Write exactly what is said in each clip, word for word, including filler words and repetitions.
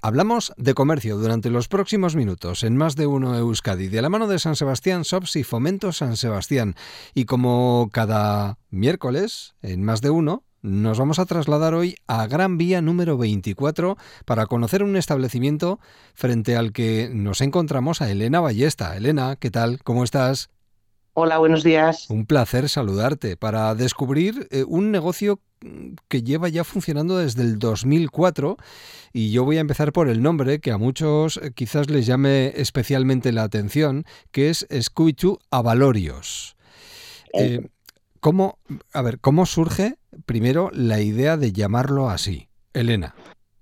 Hablamos de comercio durante los próximos minutos en Más de Uno Euskadi, de la mano de San Sebastián Shops y Fomento San Sebastián. Y como cada miércoles, en Más de Uno, nos vamos a trasladar hoy a Gran Vía número veinticuatro para conocer un establecimiento frente al que nos encontramos a Elena Ballesta. Elena, ¿qué tal? ¿Cómo estás? Hola, buenos días. Un placer saludarte para descubrir eh, un negocio que lleva ya funcionando desde el dos mil cuatro, y yo voy a empezar por el nombre que a muchos eh, quizás les llame especialmente la atención, que es Scooby-Doo Avalorios. Eh, Eh, ¿cómo, a ver, ¿cómo surge primero la idea de llamarlo así? Elena.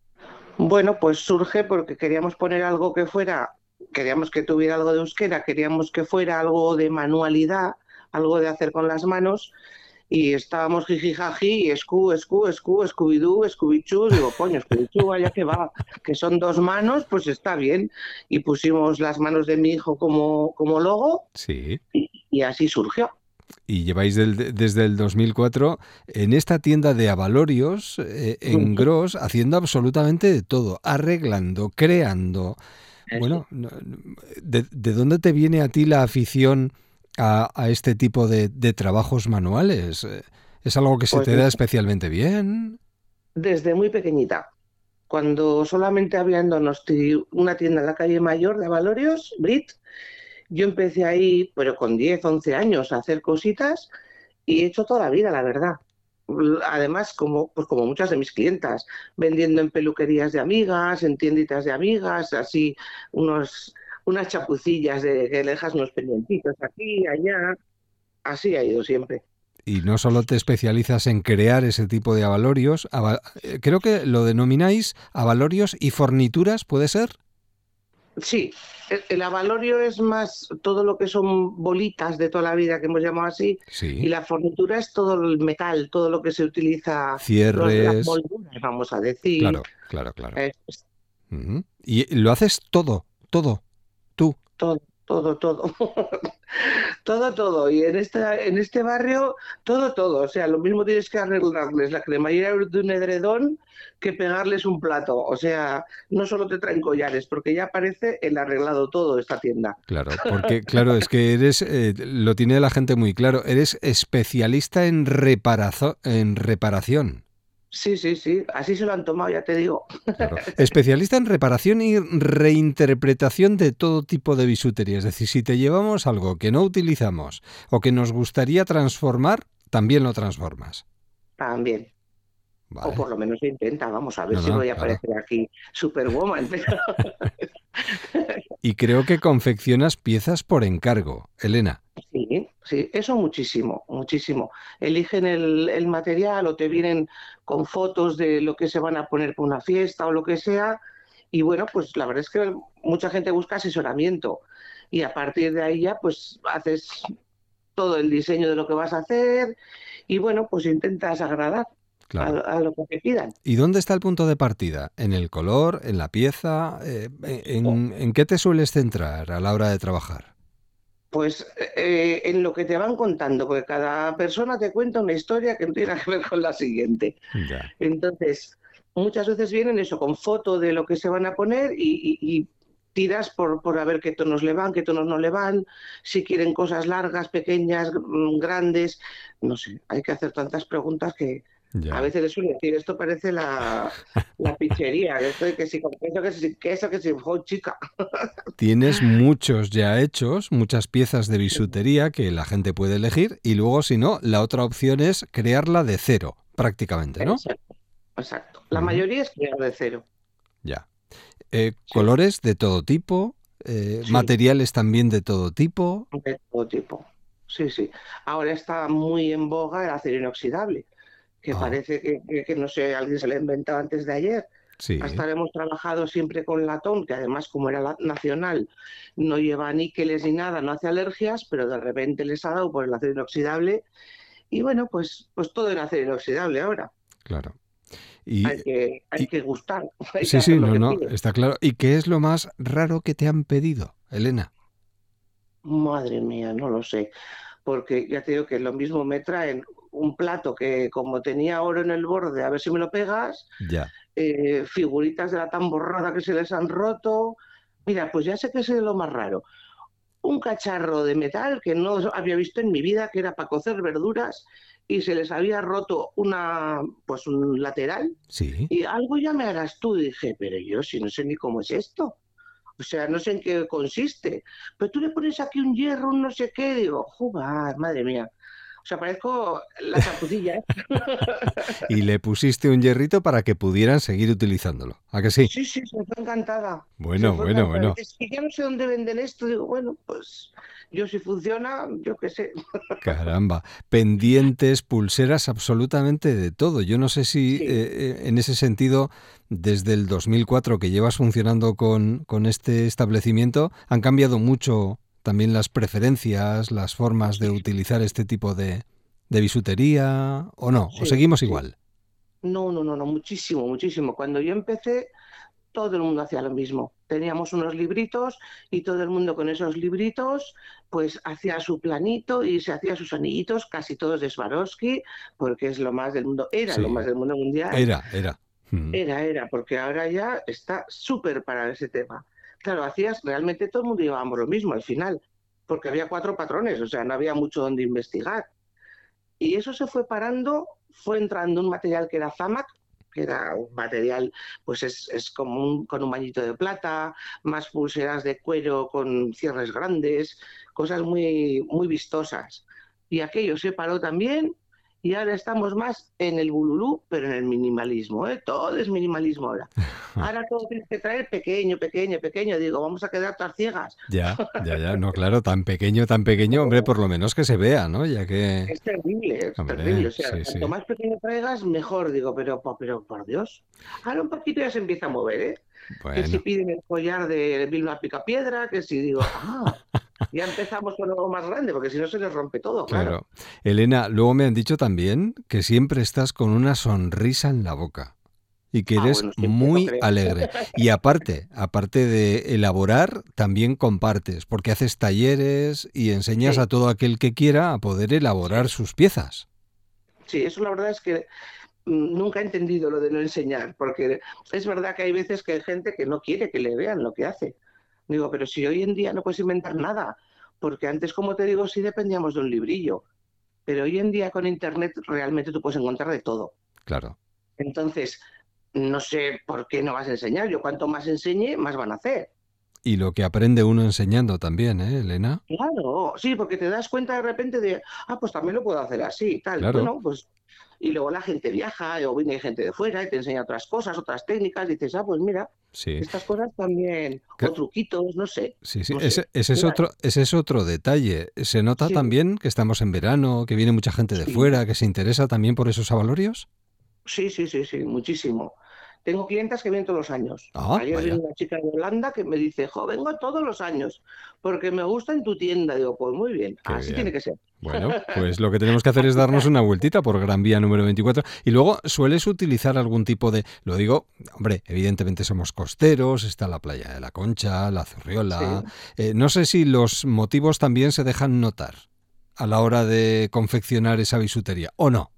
Bueno, pues surge porque queríamos poner algo que fuera, queríamos que tuviera algo de euskera, queríamos que fuera algo de manualidad, algo de hacer con las manos, y estábamos jijijaji, y escu, escu, escu, Scooby-Doo, Scooby-Choo, digo, coño, Scooby-Choo, vaya que va, que son dos manos, pues está bien, y pusimos las manos de mi hijo como, como logo, Sí. y, y así surgió. Y lleváis del- desde el dos mil cuatro en esta tienda de avalorios, eh, en Ujú. Gros, haciendo absolutamente de todo, arreglando, creando. Eso. Bueno, no- no- ¿de, de dónde te viene a ti la afición a, a este tipo de, de trabajos manuales? Eh, ¿Es algo que se Pues te da especialmente bien? desde muy pequeñita. Cuando solamente había en Donosti una tienda en la calle Mayor de Avalorios, Brit, yo empecé ahí, pero con diez once años, a hacer cositas y he hecho toda la vida, la verdad. Además, como, pues como muchas de mis clientas, vendiendo en peluquerías de amigas, en tienditas de amigas, así unos, unas chapucillas de que le dejas unos pendientitos aquí, allá, así ha ido siempre. Y no solo te especializas en crear ese tipo de avalorios, ava- eh, creo que lo denomináis avalorios y fornituras, ¿puede ser? Sí, el, el avalorio es más todo lo que son bolitas de toda la vida que hemos llamado así, y Sí. la fornitura es todo el metal, todo lo que se utiliza, los, las Cierres. molduras, vamos a decir, Claro, claro, claro. eh, Ujú. Y lo haces todo, todo, tú. todo, todo, todo, todo, todo. Y en esta, en este barrio, todo, todo. O sea, lo mismo tienes que arreglarles la cremallera de un edredón que pegarles un plato. O sea, no solo te traen collares, porque ya aparece el arreglado todo de esta tienda. Claro, porque claro, es que eres, eh, lo tiene la gente muy claro, eres especialista en reparazo- en reparación. Sí, sí, sí, así se lo han tomado, ya te digo. Claro. Especialista en reparación y reinterpretación de todo tipo de bisutería. Es decir, si te llevamos algo que no utilizamos o que nos gustaría transformar, también lo transformas. También. O Vale. por lo menos se intenta, vamos a ver No, si no, voy a claro. aparecer aquí Superwoman. Pero Y creo que confeccionas piezas por encargo, Elena. sí, sí, eso muchísimo, muchísimo. Eligen el, el material o te vienen con fotos de lo que se van a poner para una fiesta o lo que sea. Y bueno, pues la verdad es que mucha gente busca asesoramiento. Y a partir de ahí ya pues haces todo el diseño de lo que vas a hacer y bueno, pues intentas agradar a, Claro. a lo que te pidan. ¿Y dónde está el punto de partida? ¿En el color? ¿En la pieza? Eh, ¿en, en qué te sueles centrar a la hora de trabajar? Pues eh, en lo que te van contando, porque cada persona te cuenta una historia que no tiene nada que ver con la siguiente. Ya. Entonces, muchas veces vienen eso con foto de lo que se van a poner y, y- y tiras por, por a ver qué tonos le van, qué tonos no le van, si quieren cosas largas, pequeñas, mm, grandes. No sé, hay que hacer tantas preguntas que a Ya. veces les suelo decir, esto parece la, la pizzería, esto de que si con queso, que si queso, que si, jo, chica. Tienes muchos ya hechos, muchas piezas de bisutería que la gente puede elegir, y luego, si no, la otra opción es crearla de cero, prácticamente, ¿no? Exacto, exacto. La Ujú. mayoría es crear de cero. Ya. Eh, Sí, colores de todo tipo, eh, sí, materiales también de todo tipo. de todo tipo. Sí, sí. Ahora está muy en boga el acero inoxidable, que Ah, parece que, que- que no sé, alguien se lo ha inventado antes de ayer. Hasta sí. ahora hemos trabajado siempre con latón, que además, como era la- nacional, no lleva níqueles ni nada, no hace alergias, pero de repente les ha dado por el acero inoxidable. Y bueno, pues, pues todo en acero inoxidable ahora. Claro. Hay Y, que, hay y que gustar, hay que sí, hacer sí, lo no, que no, piden. está claro. ¿Y qué es lo más raro que te han pedido, Elena? Madre mía, no lo sé. Porque ya te digo que lo mismo me traen un plato que como tenía oro en el borde, a ver si me lo pegas, Ya. eh, figuritas de la tan borrada que se les han roto. Mira, pues ya sé que es lo más raro. Un cacharro de metal que no había visto en mi vida, que era para cocer verduras, y se les había roto una, pues un lateral, Sí. y algo ya me harás tú. Dije, pero yo si no sé ni cómo es esto. O sea, no sé en qué consiste. Pero tú le pones aquí un hierro, un no sé qué, digo, joder, madre mía. O sea, parezco la chapucilla, ¿eh? Y le pusiste un hierrito para que pudieran seguir utilizándolo. ¿A que sí? Sí, sí, se fue encantada. Se Bueno, fue bueno, encantada. bueno. Es que ya no sé dónde venden esto. Digo, bueno, pues yo si funciona, yo qué sé. Caramba, pendientes, pulseras, absolutamente de todo. Yo no sé si Sí, eh, en ese sentido, desde el dos mil cuatro que llevas funcionando con, con este establecimiento, han cambiado mucho también las preferencias, las formas de sí, utilizar este tipo de, de bisutería, ¿o no? ¿O sí, seguimos sí. igual? No, no, no, no, muchísimo, muchísimo. Cuando yo empecé, todo el mundo hacía lo mismo. Teníamos unos libritos y todo el mundo con esos libritos pues hacía su planito y se hacía sus anillitos, casi todos de Swarovski, porque es lo más del mundo, era lo más Sí, del mundo mundial, era, era. Mm. era, era, porque ahora ya está súper para ese tema. Claro, hacías, realmente todo el mundo llevábamos lo mismo al final, porque había cuatro patrones, o sea, no había mucho donde investigar. Y eso se fue parando, fue entrando un material que era Zamac, que era un material, pues es, es como un, con un bañito de plata, más pulseras de cuero con cierres grandes, cosas muy, muy vistosas. Y aquello se paró también y ahora estamos más en el bululú, pero en el minimalismo, ¿eh? Todo es minimalismo ahora. Ahora todo tienes que traer pequeño, pequeño, pequeño. Digo, vamos a quedar todas ciegas. Ya, ya, ya. No, claro, tan pequeño, tan pequeño, hombre, por lo menos que se vea, ¿no? Ya que, Es terrible, es terrible. hombre, O sea, sí, cuanto sí. más pequeño traigas, mejor. Digo, pero, po- pero por Dios. Ahora un poquito ya se empieza a mover, ¿eh? Que si Bueno. piden el collar de Vilma Picapiedra, que si digo, ah, ya empezamos con algo más grande, porque si no se les rompe todo, claro. Claro. Elena, luego me han dicho también que siempre estás con una sonrisa en la boca y que Ah, eres bueno, siempre no muy creo. alegre. Y aparte, aparte de elaborar, también compartes, porque haces talleres y enseñas a Sí, todo aquel que quiera a poder elaborar sí, sus piezas. sí, eso la verdad es que mm, nunca he entendido lo de no enseñar, porque es verdad que hay veces que hay gente que no quiere que le vean lo que hace. Digo, pero si hoy en día no puedes inventar nada, porque antes, como te digo, sí dependíamos de un librillo. Pero hoy en día con Internet realmente tú puedes encontrar de todo. Claro. Entonces, no sé por qué no vas a enseñar. Yo cuanto más enseñe, más van a hacer. Y lo que aprende uno enseñando también, ¿eh, Elena? Claro, sí, porque te das cuenta de repente de, ah, pues también lo puedo hacer así y tal. Claro. Bueno, pues, y luego la gente viaja o viene gente de fuera y te enseña otras cosas, otras técnicas, y dices, ah, pues mira, Sí. estas cosas también, Que- o truquitos, no sé, Sí, sí, no sé. ese, ese es Mira, otro, ese es otro detalle. Se nota sí, también que estamos en verano, que viene mucha gente de sí, fuera, que se interesa también por esos abalorios. sí, sí, sí, sí, muchísimo. Tengo clientas que vienen todos los años. Ah, Ayer vino vaya, una chica de Holanda que me dice, jo, vengo todos los años porque me gusta en tu tienda. Digo, pues muy bien, qué así tiene bien. que ser. Bueno, pues lo que tenemos que hacer es darnos Aplicar. una vueltita por Gran Vía número veinticuatro. Y luego, ¿sueles utilizar algún tipo de... Lo digo, hombre, evidentemente somos costeros, está la playa de la Concha, la Zurriola. Sí. Eh, no sé si los motivos también se dejan notar a la hora de confeccionar esa bisutería, ¿o no?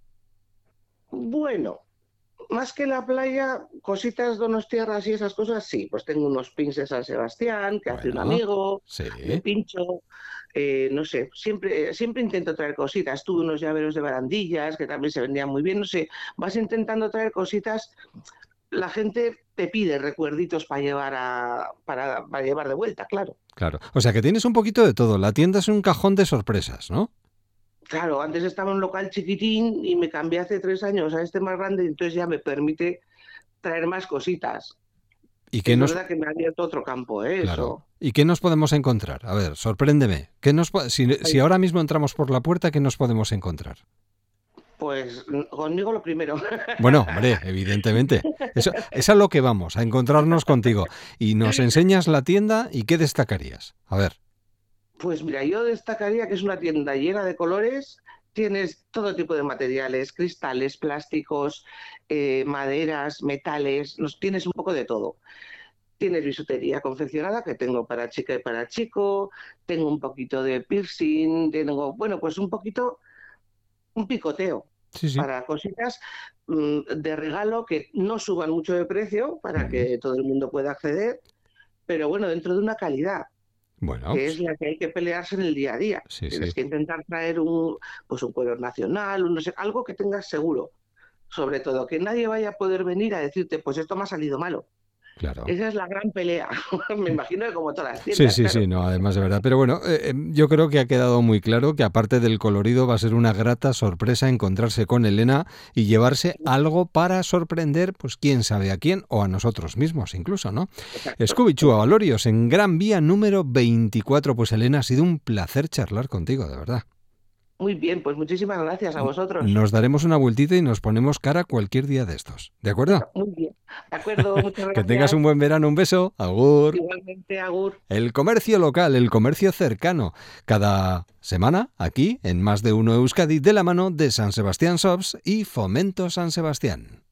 Bueno, más que la playa, cositas donostiarras y esas cosas, sí. Pues tengo unos pins de San Sebastián que hace un Bueno, amigo, le sí. pincho. Eh, no sé, siempre, siempre intento traer cositas. Tuve unos llaveros de barandillas que también se vendían muy bien. No sé, vas intentando traer cositas. La gente te pide recuerditos para llevar a, para, para llevar de vuelta, claro. Claro. O sea que tienes un poquito de todo. La tienda es un cajón de sorpresas, ¿no? Claro, antes estaba en un local chiquitín y me cambié hace tres años a este más grande, y entonces ya me permite traer más cositas. ¿Y qué Es nos... verdad que me ha abierto otro campo, ¿eh? Claro. Eso. ¿Y qué nos podemos encontrar? A ver, sorpréndeme. ¿Qué nos po- si, si Ay, ahora mismo entramos por la puerta, ¿qué nos podemos encontrar? pues conmigo lo primero. Bueno, hombre, evidentemente. Eso, es a lo que vamos, a encontrarnos contigo. Y nos enseñas la tienda y ¿qué destacarías? A ver. Pues mira, yo destacaría que es una tienda llena de colores, tienes todo tipo de materiales, cristales, plásticos, eh, maderas, metales, nos, tienes un poco de todo. Tienes bisutería confeccionada que tengo para chica y para chico, tengo un poquito de piercing, tengo, bueno, pues un poquito, un picoteo. Sí, sí. para cositas mm, de regalo que no suban mucho de precio para Ujú. que todo el mundo pueda acceder, pero bueno, dentro de una calidad, Bueno, que es pues la que hay que pelearse en el día a día. sí, Tienes sí, que intentar traer un, pues un cuero nacional, un no sé, algo que tengas seguro. Sobre todo, que nadie vaya a poder venir a decirte, pues esto me ha salido malo. claro. Esa es la gran pelea. Me imagino que como todas las Sí, tiendas, sí, claro. sí, no, además de verdad. Pero bueno, eh, eh, yo creo que ha quedado muy claro que aparte del colorido va a ser una grata sorpresa encontrarse con Elena y llevarse algo para sorprender, pues quién sabe a quién o a nosotros mismos incluso, ¿no? Exacto. Scooby-Chua Valorios en Gran Vía número veinticuatro. Pues Elena, ha sido un placer charlar contigo, de verdad. Muy bien, pues muchísimas gracias a N- vosotros. Nos daremos una vueltita y nos ponemos cara cualquier día de estos. ¿De acuerdo? Muy bien. De acuerdo, muchas Que tengas un gracias. buen verano, un beso. Agur. Igualmente, Agur. El comercio local, el comercio cercano. Cada semana, aquí, en Más de Uno Euskadi, de la mano de San Sebastián Shops y Fomento San Sebastián.